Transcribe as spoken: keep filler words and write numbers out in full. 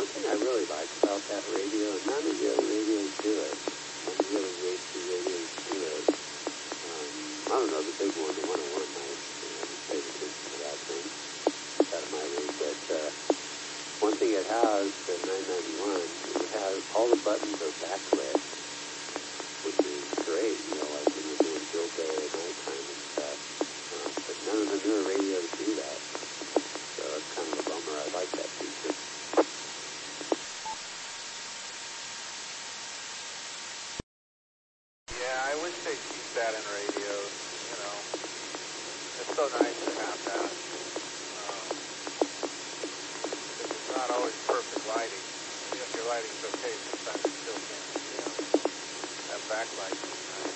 thing I really like about that radio, and none of the other radios do it, none of the other H D radios do it. Um, I don't know, the big one, the one oh one, I, you know, I just paid attention to that thing. Out of my league, but uh, one thing it has, the nine ninety-one, it has all the buttons are backlit, which is great, you know, like when you're doing field day at nighttime and stuff. Uh, but none of the newer radios do that, so it's kind of a bummer. I like that feature. Yeah, I wish they'd keep that in radios, you know. It's so nice to have that. It's not always perfect lighting. If your lighting's okay, sometimes you still can't see them. That backlight is nice.